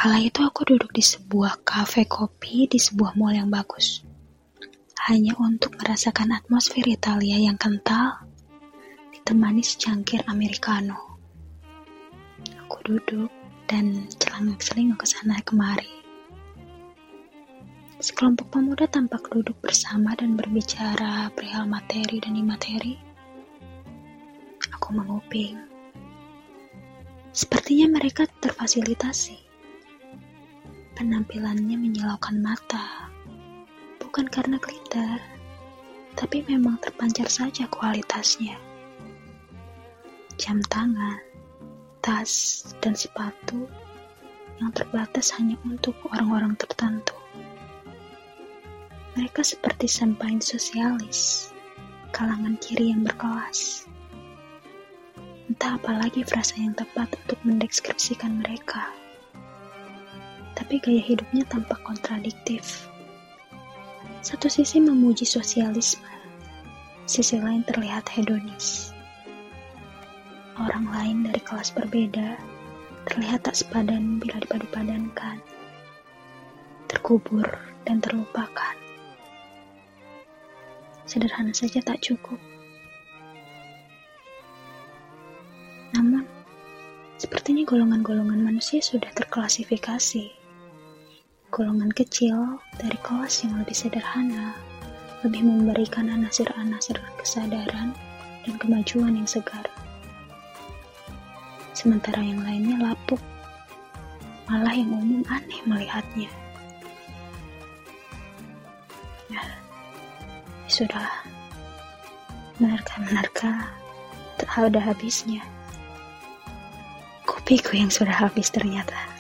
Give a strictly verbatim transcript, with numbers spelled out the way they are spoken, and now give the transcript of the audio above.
Kala itu aku duduk di sebuah kafe kopi di sebuah mall yang bagus. Hanya untuk merasakan atmosfer Italia yang kental, ditemani secangkir americano. Aku duduk dan celangak-celingak ke sana kemari. Sekelompok pemuda tampak duduk bersama dan berbicara perihal materi dan imateri. Aku menguping. Sepertinya mereka terfasilitasi. Penampilannya menyilaukan mata, bukan karena glitter, tapi memang terpancar saja kualitasnya. Jam tangan, tas, dan sepatu yang terbatas hanya untuk orang-orang tertentu. Mereka seperti sampain sosialis, kalangan kiri yang berkelas. Entah apalagi frasa yang tepat untuk mendeskripsikan mereka. Tapi gaya hidupnya tampak kontradiktif. Satu sisi memuji sosialisme, sisi lain terlihat hedonis. Orang lain dari kelas berbeda terlihat tak sepadan bila dipadu-padankan, terkubur dan terlupakan. Sederhana saja tak cukup. Namun, sepertinya golongan-golongan manusia sudah terklasifikasi. Golongan kecil dari kelas yang lebih sederhana, lebih memberikan anasir-anasir kesadaran dan kemajuan yang segar. Sementara yang lainnya lapuk, malah yang umum aneh melihatnya. Ya, sudahlah. Menerka-menerka, tak ada habisnya. Kopiku yang sudah habis ternyata.